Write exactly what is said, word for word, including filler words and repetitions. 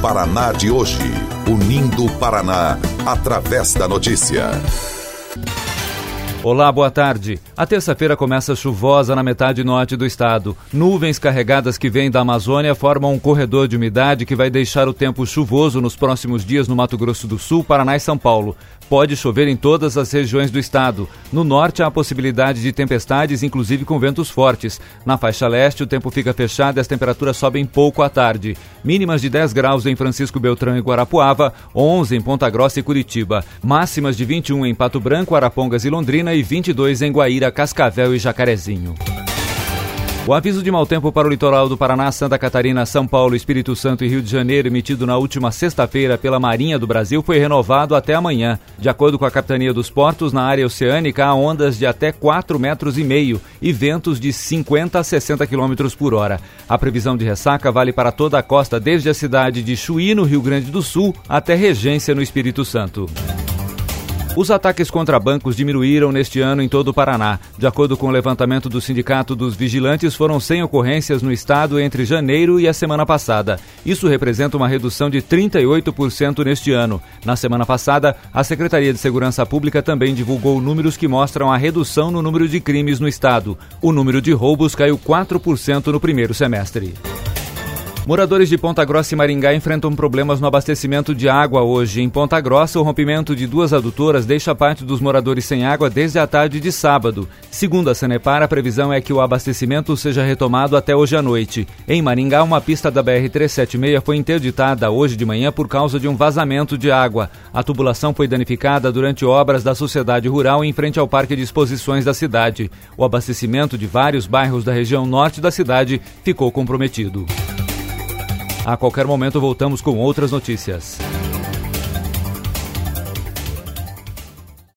Paraná de hoje. Unindo o Paraná através da notícia. Olá, boa tarde. A terça-feira começa chuvosa na metade norte do estado. Nuvens carregadas que vêm da Amazônia formam um corredor de umidade que vai deixar o tempo chuvoso nos próximos dias no Mato Grosso do Sul, Paraná e São Paulo. Pode chover em todas as regiões do estado. No norte há a possibilidade de tempestades, inclusive com ventos fortes. Na faixa leste o tempo fica fechado e as temperaturas sobem pouco à tarde. Mínimas de dez graus em Francisco Beltrão e Guarapuava, onze em Ponta Grossa e Curitiba. Máximas de vinte e um em Pato Branco, Arapongas e Londrina e vinte e dois em Guaíra, Cascavel e Jacarezinho. O aviso de mau tempo para o litoral do Paraná, Santa Catarina, São Paulo, Espírito Santo e Rio de Janeiro, emitido na última sexta-feira pela Marinha do Brasil, foi renovado até amanhã. De acordo com a Capitania dos Portos, na área oceânica há ondas de até quatro metros e meio e ventos de cinquenta a sessenta quilômetros por hora. A previsão de ressaca vale para toda a costa, desde a cidade de Chuí, no Rio Grande do Sul, até Regência, no Espírito Santo. Os ataques contra bancos diminuíram neste ano em todo o Paraná. De acordo com o levantamento do Sindicato dos Vigilantes, foram cem ocorrências no estado entre janeiro e a semana passada. Isso representa uma redução de trinta e oito por cento neste ano. Na semana passada, a Secretaria de Segurança Pública também divulgou números que mostram a redução no número de crimes no estado. O número de roubos caiu quatro por cento no primeiro semestre. Moradores de Ponta Grossa e Maringá enfrentam problemas no abastecimento de água hoje. Em Ponta Grossa, o rompimento de duas adutoras deixa parte dos moradores sem água desde a tarde de sábado. Segundo a Sanepar, a previsão é que o abastecimento seja retomado até hoje à noite. Em Maringá, uma pista da B R trezentos e setenta e seis foi interditada hoje de manhã por causa de um vazamento de água. A tubulação foi danificada durante obras da Sociedade Rural em frente ao Parque de Exposições da cidade. O abastecimento de vários bairros da região norte da cidade ficou comprometido. A qualquer momento voltamos com outras notícias.